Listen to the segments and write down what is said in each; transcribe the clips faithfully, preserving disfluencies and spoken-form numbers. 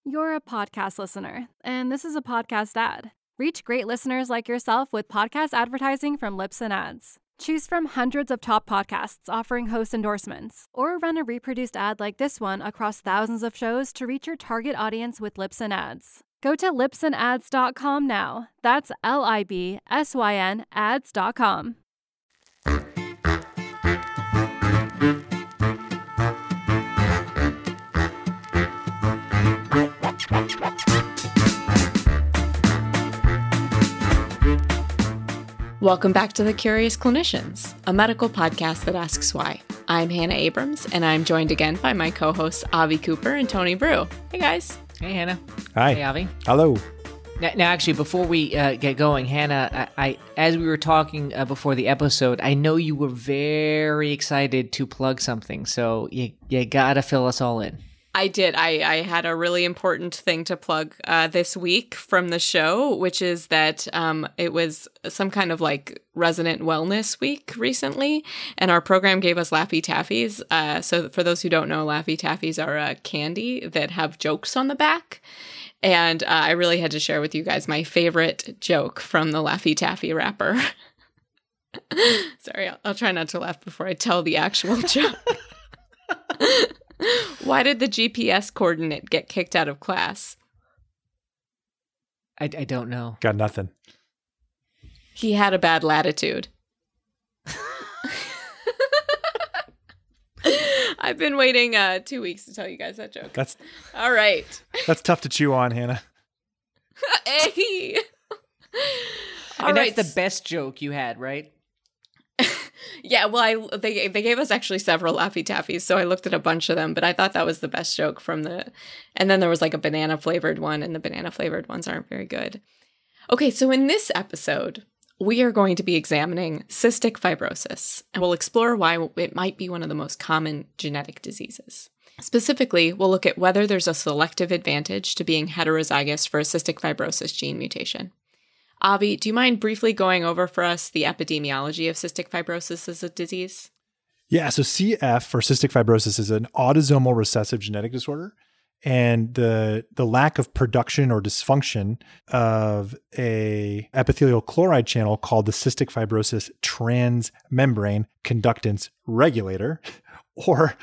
You're a podcast listener, and this is a podcast ad. Reach great listeners like yourself with podcast advertising from Libsyn Ads. Choose from hundreds of top podcasts offering host endorsements, or run a reproduced ad like this one across thousands of shows to reach your target audience with Libsyn Ads. Go to libsyn ads dot com now. That's L I B S Y N ads dot com. Welcome back to The Curious Clinicians, a medical podcast that asks why. I'm Hannah Abrams, and I'm joined again by my co-hosts Avi Cooper and Tony Brew. Hey, guys. Hey, Hannah. Hi. Hey, Avi. Hello. Now, now actually, before we uh, get going, Hannah, I, I as we were talking uh, before the episode, I know you were very excited to plug something, so you, you gotta fill us all in. I did. I, I had a really important thing to plug uh, this week from the show, which is that um, it was some kind of like resident wellness week recently, and our program gave us Laffy Taffies. Uh, so for those who don't know, Laffy Taffies are a candy that have jokes on the back. And uh, I really had to share with you guys my favorite joke from the Laffy Taffy wrapper. Sorry, I'll, I'll try not to laugh before I tell the actual joke. Why did the G P S coordinate get kicked out of class? I, I don't know. Got nothing. He had a bad latitude. I've been waiting uh, two weeks to tell you guys that joke. That's all right. That's tough to chew on, Hannah. Hey. All and right. That's the best joke you had, right? Yeah, well, I they they gave us actually several Laffy Taffies, so I looked at a bunch of them, but I thought that was the best joke from the, and then there was like a banana flavored one, and the banana flavored ones aren't very good. Okay, so in this episode, we are going to be examining cystic fibrosis, and we'll explore why it might be one of the most common genetic diseases. Specifically, we'll look at whether there's a selective advantage to being heterozygous for a cystic fibrosis gene mutation. Avi, do you mind briefly going over for us the epidemiology of cystic fibrosis as a disease? Yeah, so C F, or cystic fibrosis, is an autosomal recessive genetic disorder. And the the lack of production or dysfunction of a epithelial chloride channel called the cystic fibrosis transmembrane conductance regulator, or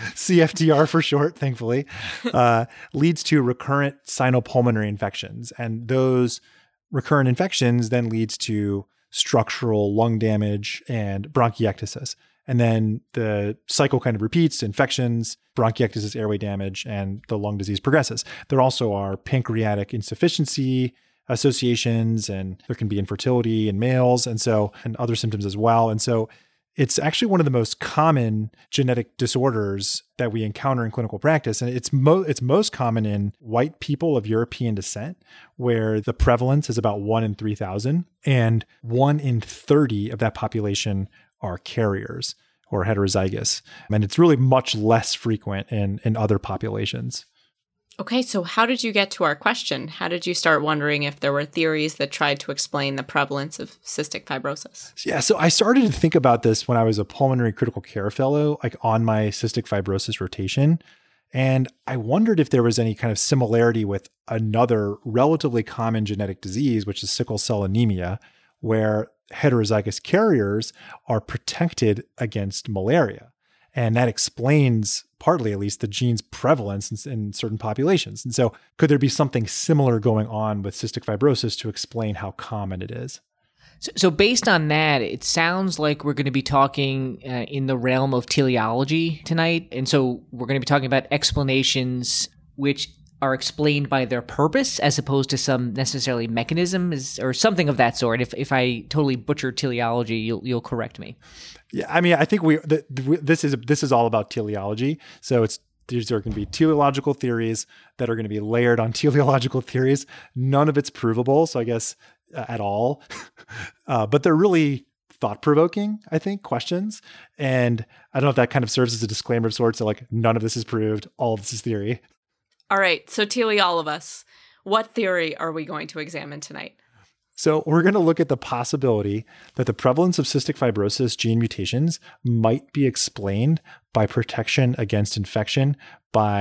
C F T R for short, thankfully, uh, leads to recurrent sinopulmonary infections. And those recurrent infections then leads to structural lung damage and bronchiectasis. And then the cycle kind of repeats: infections, bronchiectasis, airway damage, and the lung disease progresses. There also are pancreatic insufficiency associations, and there can be infertility in males, and so, and other symptoms as well. And so it's actually one of the most common genetic disorders that we encounter in clinical practice. And it's, mo- it's most common in white people of European descent, where the prevalence is about one in three thousand, and one in thirty of that population are carriers or heterozygous. And it's really much less frequent in, in other populations. Okay, so how did you get to our question? How did you start wondering if there were theories that tried to explain the prevalence of cystic fibrosis? Yeah, so I started to think about this when I was a pulmonary critical care fellow, like on my cystic fibrosis rotation. And I wondered if there was any kind of similarity with another relatively common genetic disease, which is sickle cell anemia, where heterozygous carriers are protected against malaria. And that explains, partly at least, the gene's prevalence in, in certain populations. And so could there be something similar going on with cystic fibrosis to explain how common it is? So, so based on that, it sounds like we're going to be talking uh, in the realm of teleology tonight. And so we're going to be talking about explanations which are explained by their purpose as opposed to some necessarily mechanism is, or something of that sort. If if I totally butcher teleology, you'll you'll correct me. Yeah, I mean, I think we the, this is this is all about teleology. So it's these are going to be teleological theories that are going to be layered on teleological theories. None of it's provable, so I guess uh, at all, uh, but they're really thought-provoking, I think, questions. And I don't know if that kind of serves as a disclaimer of sorts. So like, none of this is proved. All of this is theory. All right, so tele all of us, what theory are we going to examine tonight? So we're going to look at the possibility that the prevalence of cystic fibrosis gene mutations might be explained by protection against infection by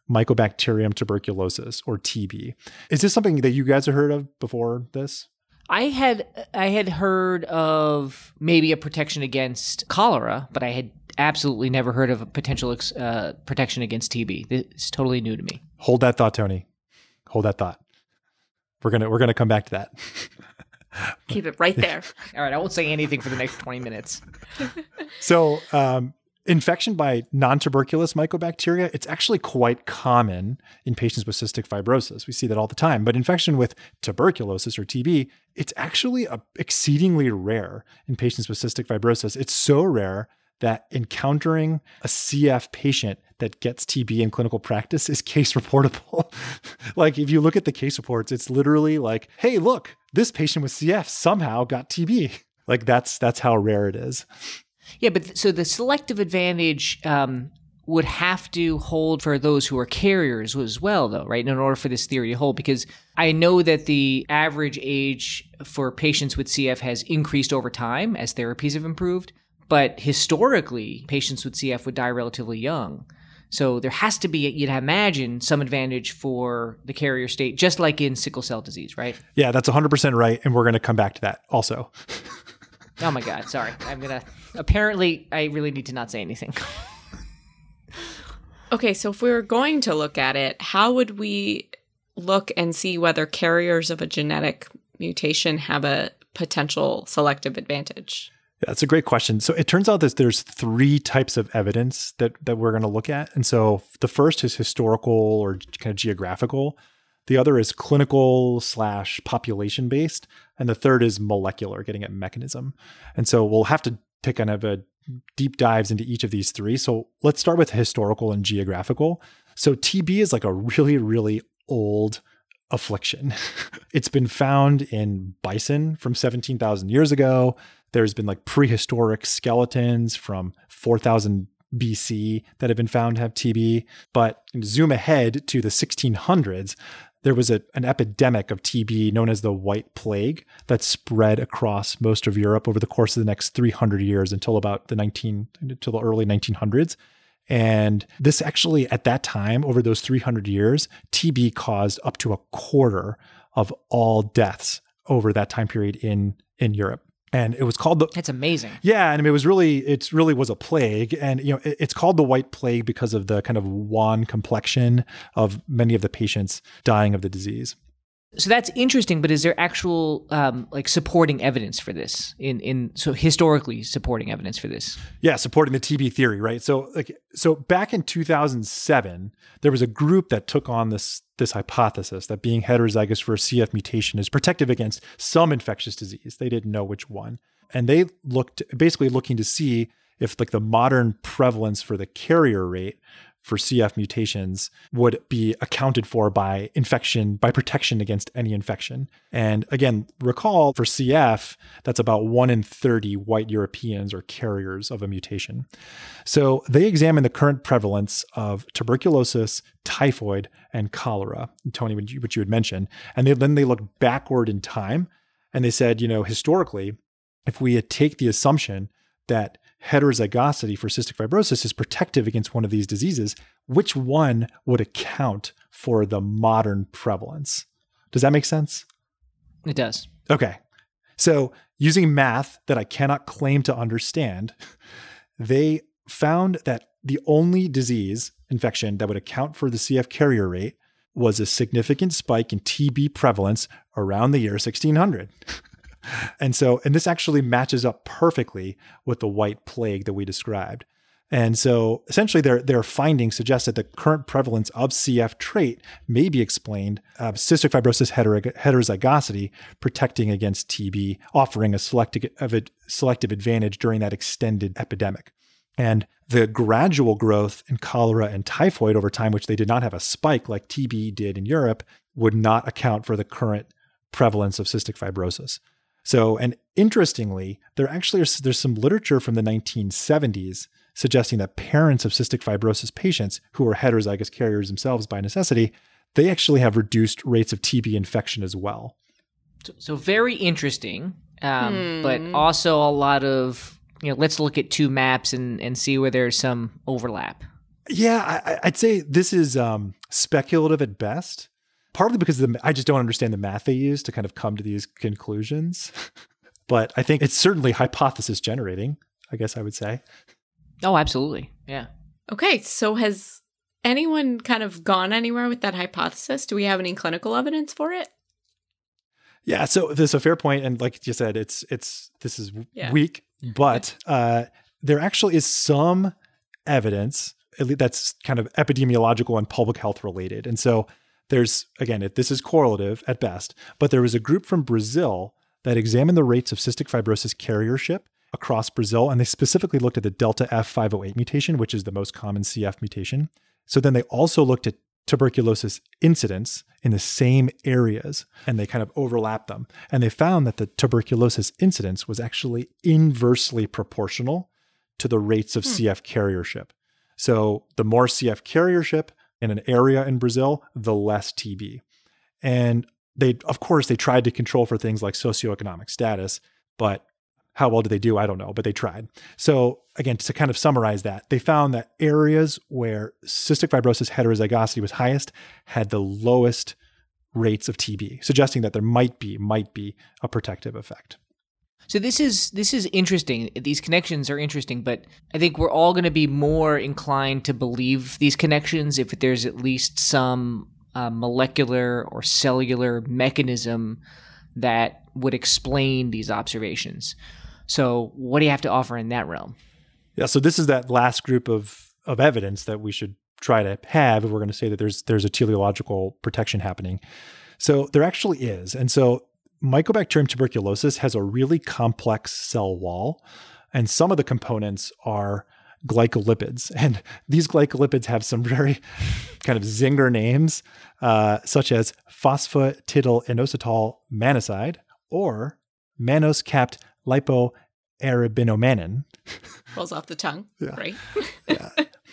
Mycobacterium tuberculosis, or T B. Is this something that you guys have heard of before this? I had I had heard of maybe a protection against cholera, but I had absolutely never heard of a potential uh, protection against T B. It's totally new to me. Hold that thought, Tony. Hold that thought. We're gonna we're gonna come back to that. Keep it right there. All right, I won't say anything for the next twenty minutes. So, um, infection by non-tuberculous mycobacteria, it's actually quite common in patients with cystic fibrosis. We see that all the time. But infection with tuberculosis or T B, it's actually a, exceedingly rare in patients with cystic fibrosis. It's so rare that encountering a C F patient that gets T B in clinical practice is case reportable. Like if you look at the case reports, it's literally like, hey, look, this patient with C F somehow got T B. Like that's that's how rare it is. Yeah, but th- so the selective advantage um, would have to hold for those who are carriers as well, though, right? In order for this theory to hold, because I know that the average age for patients with C F has increased over time as therapies have improved. But historically, patients with C F would die relatively young. So there has to be, you'd imagine, some advantage for the carrier state, just like in sickle cell disease, right? Yeah, that's one hundred percent right. And we're going to come back to that also. Oh my God, sorry. I'm going to, apparently, I really need to not say anything. Okay, so if we were going to look at it, how would we look and see whether carriers of a genetic mutation have a potential selective advantage? Yeah, that's a great question. So it turns out that there's three types of evidence that, that we're going to look at. And so the first is historical or kind of geographical. The other is clinical slash population based. And the third is molecular, getting at mechanism. And so we'll have to take kind of a deep dives into each of these three. So let's start with historical and geographical. So T B is like a really, really old affliction. It's been found in bison from seventeen thousand years ago. There's been like prehistoric skeletons from four thousand B C that have been found to have T B. But zoom ahead to the sixteen hundreds, there was a, an epidemic of T B known as the White Plague that spread across most of Europe over the course of the next three hundred years until about the nineteen until the early nineteen hundreds. And this actually, at that time, over those three hundred years, T B caused up to a quarter of all deaths over that time period in, in Europe. And it was called the... That's amazing. Yeah. And it was really, it really was a plague. And, you know, it, it's called the White Plague because of the kind of wan complexion of many of the patients dying of the disease. So that's interesting, but is there actual um, like supporting evidence for this in, in so historically supporting evidence for this? Yeah, supporting the T B theory, right? So like so back in two thousand seven, there was a group that took on this this hypothesis that being heterozygous for a C F mutation is protective against some infectious disease. They didn't know which one. And they looked basically looking to see if like the modern prevalence for the carrier rate for C F mutations would be accounted for by infection, by protection against any infection. And again, recall for C F, that's about one in thirty white Europeans are carriers of a mutation. So they examined the current prevalence of tuberculosis, typhoid, and cholera, Tony, which you, which you had mentioned. And they, then they looked backward in time and they said, you know, historically, if we take the assumption that heterozygosity for cystic fibrosis is protective against one of these diseases, which one would account for the modern prevalence? Does that make sense? It does. Okay. So using math that I cannot claim to understand, they found that the only disease infection that would account for the C F carrier rate was a significant spike in T B prevalence around the year sixteen hundred. And so, and this actually matches up perfectly with the White Plague that we described. And so essentially their, their findings suggest that the current prevalence of C F trait may be explained of cystic fibrosis heter- heterozygosity protecting against T B, offering a selective, a selective advantage during that extended epidemic. And the gradual growth in cholera and typhoid over time, which they did not have a spike like T B did in Europe, would not account for the current prevalence of cystic fibrosis. So, and interestingly, there actually is, there's some literature from the nineteen seventies suggesting that parents of cystic fibrosis patients who are heterozygous carriers themselves by necessity, they actually have reduced rates of T B infection as well. So, so very interesting, um, hmm. but also a lot of, you know, let's look at two maps and, and see where there's some overlap. Yeah, I, I'd say this is um, speculative at best, partly because the, I just don't understand the math they use to kind of come to these conclusions. But I think it's certainly hypothesis generating, I guess I would say. Oh, absolutely. Yeah. Okay, so has anyone kind of gone anywhere with that hypothesis? Do we have any clinical evidence for it? Yeah, so there's a fair point, and like you said, it's it's this is Yeah. weak, but uh, there actually is some evidence at least that's kind of epidemiological and public health related. And so there's, again, it, this is correlative at best, but there was a group from Brazil that examined the rates of cystic fibrosis carriership across Brazil, and they specifically looked at the delta F five oh eight mutation, which is the most common C F mutation. So then they also looked at tuberculosis incidence in the same areas, and they kind of overlapped them. And they found that the tuberculosis incidence was actually inversely proportional to the rates of hmm. C F carriership. So the more C F carriership in an area in Brazil, the less T B. And they, of course, they tried to control for things like socioeconomic status, but how well did they do? I don't know, but they tried. So again, to kind of summarize that, they found that areas where cystic fibrosis heterozygosity was highest had the lowest rates of T B, suggesting that there might be, might be a protective effect. So this is this is interesting. These connections are interesting, but I think we're all going to be more inclined to believe these connections if there's at least some uh, molecular or cellular mechanism that would explain these observations. So what do you have to offer in that realm? Yeah, so this is that last group of of evidence that we should try to have if we're going to say that there's there's a teleological protection happening. So there actually is. And so Mycobacterium tuberculosis has a really complex cell wall, and some of the components are glycolipids. And these glycolipids have some very kind of zinger names, uh, such as phosphatidylinositol mannoside or mannose-capped lipoarabinomannan. Rolls off the tongue. Yeah. Right? Yeah.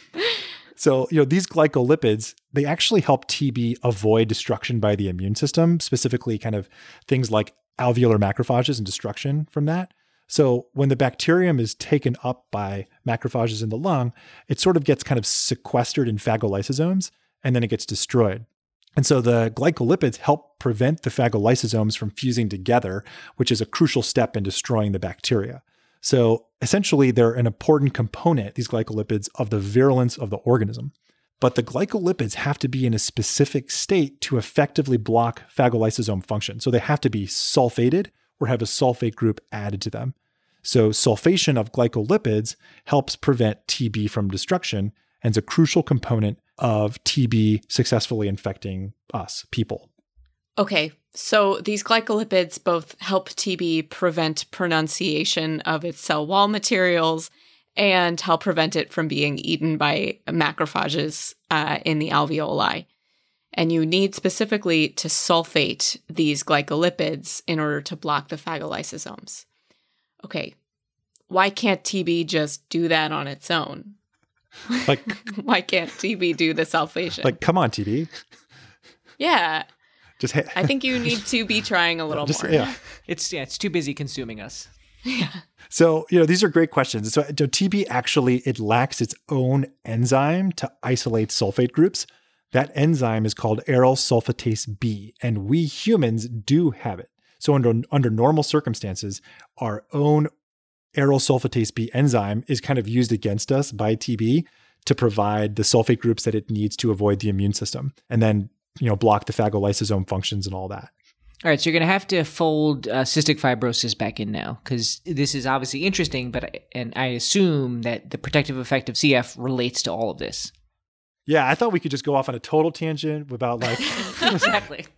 So, you know, these glycolipids, they actually help T B avoid destruction by the immune system, specifically kind of things like alveolar macrophages and destruction from that. So when the bacterium is taken up by macrophages in the lung, it sort of gets kind of sequestered in phagolysosomes, and then it gets destroyed. And so the glycolipids help prevent the phagolysosomes from fusing together, which is a crucial step in destroying the bacteria. So essentially, they're an important component, these glycolipids, of the virulence of the organism. But the glycolipids have to be in a specific state to effectively block phagolysosome function. So they have to be sulfated or have a sulfate group added to them. So sulfation of glycolipids helps prevent T B from destruction and is a crucial component of T B successfully infecting us, people. Okay, so these glycolipids both help T B prevent pronunciation of its cell wall materials and help prevent it from being eaten by macrophages uh, in the alveoli. And you need specifically to sulfate these glycolipids in order to block the phagolysosomes. Okay, why can't T B just do that on its own? Like, why can't T B do the sulfation? Like, come on, T B. Yeah. Just ha- I think you need to be trying a little Just, more. Yeah. It's yeah, it's too busy consuming us. Yeah. So, you know, these are great questions. So, so T B actually, it lacks its own enzyme to isolate sulfate groups. That enzyme is called aryl sulfatase B, and we humans do have it. So under, under normal circumstances, our own aryl sulfatase B enzyme is kind of used against us by T B to provide the sulfate groups that it needs to avoid the immune system, and then, you know, block the phagolysosome functions and all that. All right, so you're going to have to fold uh, cystic fibrosis back in now, because this is obviously interesting, but I, and I assume that the protective effect of C F relates to all of this. Yeah, I thought we could just go off on a total tangent about like exactly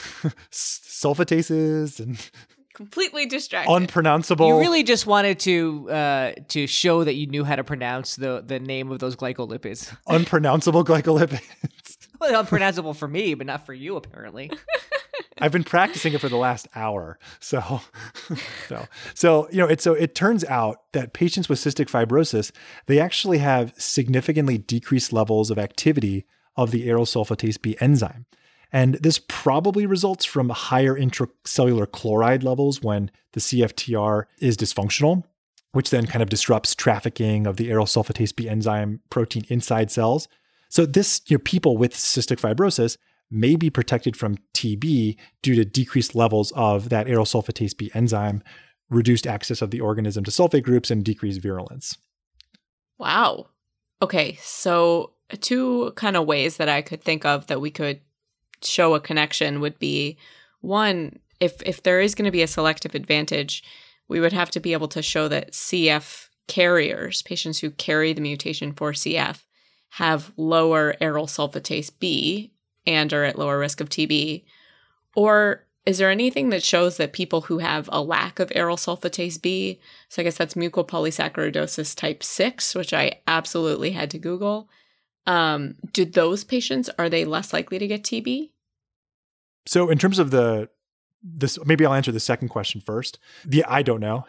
sulfatases and completely distracted, unpronounceable. You really just wanted to uh, to show that you knew how to pronounce the the name of those glycolipids. Unpronounceable glycolipids. Well, unpronounceable for me, but not for you, apparently. I've been practicing it for the last hour. So, so, so, you know, it, so it turns out that patients with cystic fibrosis, they actually have significantly decreased levels of activity of the aryl sulfatase B enzyme. And this probably results from higher intracellular chloride levels when the C F T R is dysfunctional. which then kind of disrupts trafficking of the aryl sulfatase B enzyme protein inside cells. So this, you know, people with cystic fibrosis may be protected from T B due to decreased levels of that aryl sulfatase B enzyme, reduced access of the organism to sulfate groups, and decreased virulence. Wow. Okay, so two kind of ways that I could think of that we could show a connection would be, one, if if there is going to be a selective advantage, we would have to be able to show that C F carriers, patients who carry the mutation for C F, have lower aryl sulfatase B and are at lower risk of T B. Or is there anything that shows that people who have a lack of aryl sulfatase B, so I guess that's mucopolysaccharidosis type six, which I absolutely had to Google, um, do those patients, are they less likely to get T B? So in terms of the, this, maybe I'll answer the second question first. The I don't know.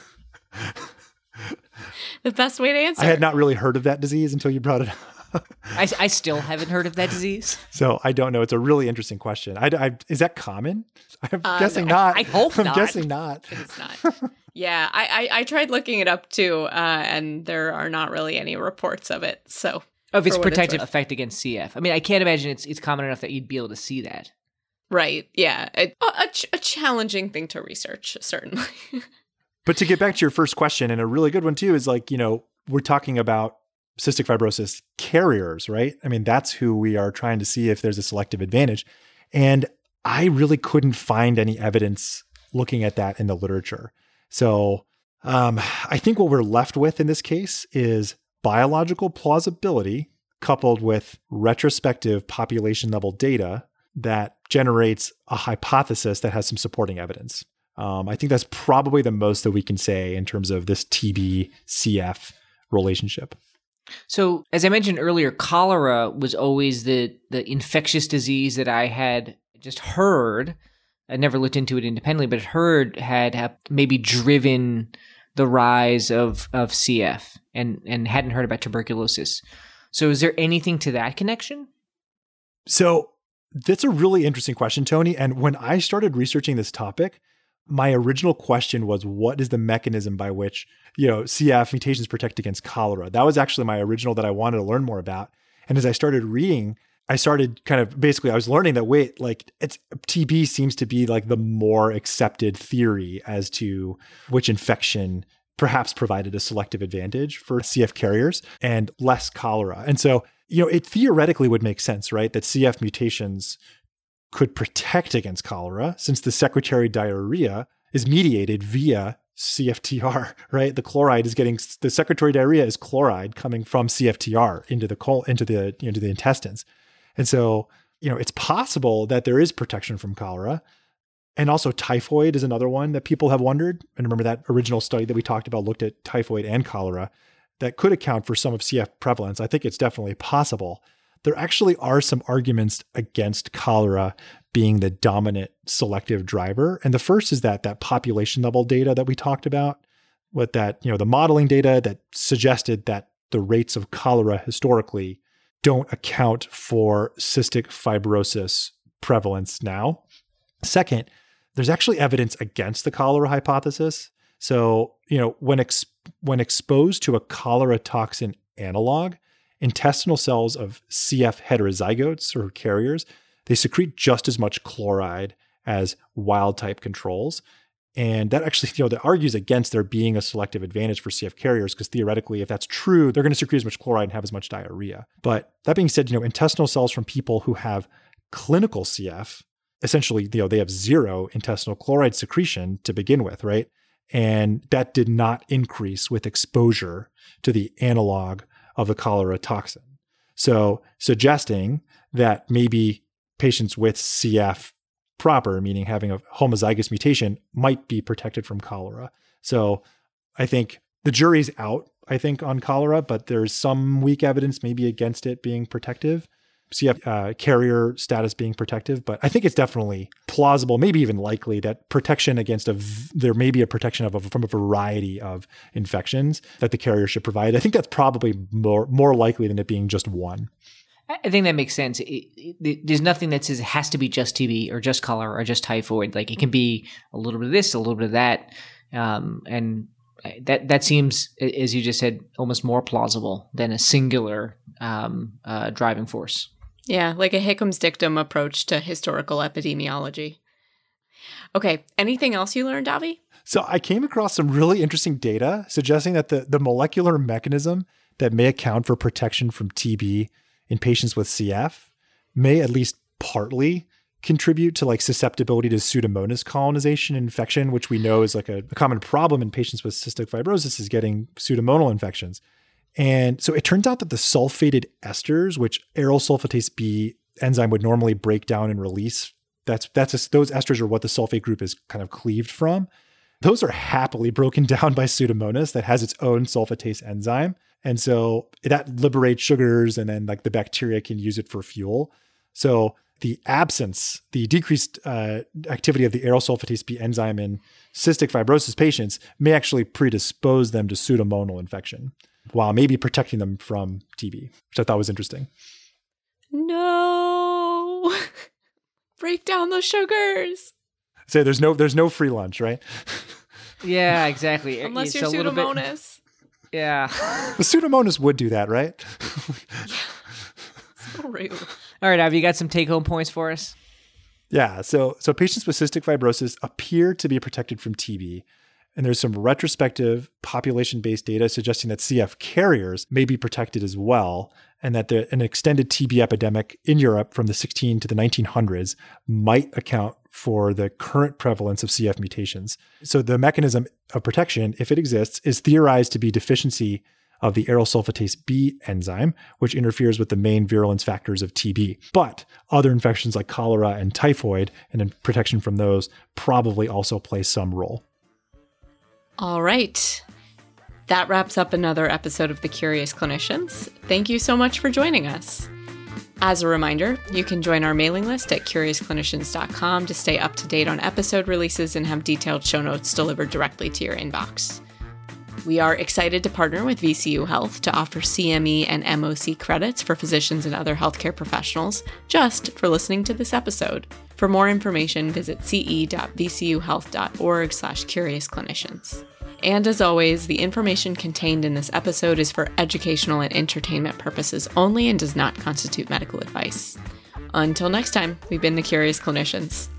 The best way to answer. I had not really heard of that disease until you brought it up. I, I still haven't heard of that disease. So I don't know. It's a really interesting question. I, I, is that common? I'm Uh, guessing no, not. I hope I'm not. guessing not. It's not. Yeah, I, I, I tried looking it up too, uh, and there are not really any reports of it. So Of its for what it's protective worth. effect against C F. I mean, I can't imagine it's it's common enough that you'd be able to see that. Right, yeah. It, a, a, ch- a challenging thing to research, certainly. But to get back to your first question, and a really good one too, is like, you know, we're talking about cystic fibrosis carriers, right? I mean, that's who we are trying to see if there's a selective advantage. And I really couldn't find any evidence looking at that in the literature. So um, I think what we're left with in this case is biological plausibility coupled with retrospective population level data that generates a hypothesis that has some supporting evidence. Um, I think that's probably the most that we can say in terms of this T B C F relationship. So, as I mentioned earlier, cholera was always the the infectious disease that I had just heard. I never looked into it independently, but heard had, had maybe driven the rise of, of C F and, and hadn't heard about tuberculosis. So is there anything to that connection? So that's a really interesting question, Tony. And when I started researching this topic, my original question was, what is the mechanism by which, you know, C F mutations protect against cholera? That was actually my original that I wanted to learn more about. And as I started reading, I started kind of basically, I was learning that, wait, like it's T B seems to be like the more accepted theory as to which infection perhaps provided a selective advantage for C F carriers and less cholera. And so, you know, it theoretically would make sense, right? That C F mutations could protect against cholera since the secretory diarrhea is mediated via C F T R, right? The chloride is getting, the secretory diarrhea is chloride coming from C F T R into the col- into the, into the intestines. And so, you know, it's possible that there is protection from cholera. And also typhoid is another one that people have wondered. And remember that original study that we talked about looked at typhoid and cholera that could account for some of C F prevalence. I think it's definitely possible. There actually are some arguments against cholera being the dominant selective driver. And the first is that that population level data that we talked about, with that, you know, the modeling data that suggested that the rates of cholera historically don't account for cystic fibrosis prevalence now. Second, there's actually evidence against the cholera hypothesis. So, you know, when ex- when exposed to a cholera toxin analog, intestinal cells of C F heterozygotes or carriers, they secrete just as much chloride as wild type controls. And that actually, you know, that argues against there being a selective advantage for C F carriers, because theoretically, if that's true, they're going to secrete as much chloride and have as much diarrhea. But that being said, you know, intestinal cells from people who have clinical C F, essentially, you know, they have zero intestinal chloride secretion to begin with, right? And that did not increase with exposure to the analog of the cholera toxin. So suggesting that maybe patients with C F proper, meaning having a homozygous mutation, might be protected from cholera. So I think the jury's out, I think, on cholera, but there's some weak evidence maybe against it being protective, C F uh, carrier status being protective. But I think it's definitely plausible, maybe even likely, that protection against a, v- there may be a protection of a, from a variety of infections that the carrier should provide. I think that's probably more, more likely than it being just one. I think that makes sense. It, it, there's nothing that says it has to be just T B or just cholera or just typhoid. Like it can be a little bit of this, a little bit of that. Um, and that that seems, as you just said, almost more plausible than a singular um, uh, driving force. Yeah, like a Hickham's dictum approach to historical epidemiology. Okay, anything else you learned, Avi? So I came across some really interesting data suggesting that the, the molecular mechanism that may account for protection from T B in patients with C F may at least partly contribute to like susceptibility to Pseudomonas colonization infection, which we know is like a, a common problem in patients with cystic fibrosis is getting Pseudomonal infections. And so it turns out that the sulfated esters, which aryl sulfatase B enzyme would normally break down and release, that's that's a, those esters are what the sulfate group is kind of cleaved from. Those are happily broken down by Pseudomonas that has its own sulfatase enzyme. And so that liberates sugars and then like the bacteria can use it for fuel. So the absence, the decreased uh, activity of the aryl sulfatase B enzyme in cystic fibrosis patients may actually predispose them to Pseudomonal infection, while maybe protecting them from T B, which I thought was interesting. No, break down the sugars. So there's no there's no free lunch, right? Yeah, exactly. Unless It's you're a little bit- Pseudomonas. Yeah. The Pseudomonas would do that, right? So rude. All right, Av, you got some take-home points for us? Yeah. So so patients with cystic fibrosis appear to be protected from T B. And there's some retrospective population-based data suggesting that C F carriers may be protected as well, and that the, an extended T B epidemic in Europe from the sixteen to the nineteen hundreds might account for the current prevalence of C F mutations. So the mechanism of protection, if it exists, is theorized to be deficiency of the aryl sulfatase B enzyme, which interferes with the main virulence factors of T B. But other infections like cholera and typhoid, and in protection from those, probably also play some role. All right. That wraps up another episode of The Curious Clinicians. Thank you so much for joining us. As a reminder, you can join our mailing list at curious clinicians dot com to stay up to date on episode releases and have detailed show notes delivered directly to your inbox. We are excited to partner with V C U Health to offer C M E and M O C credits for physicians and other healthcare professionals just for listening to this episode. For more information, visit c e dot v c u health dot org slash curious clinicians. And as always, the information contained in this episode is for educational and entertainment purposes only and does not constitute medical advice. Until next time, we've been the Curious Clinicians.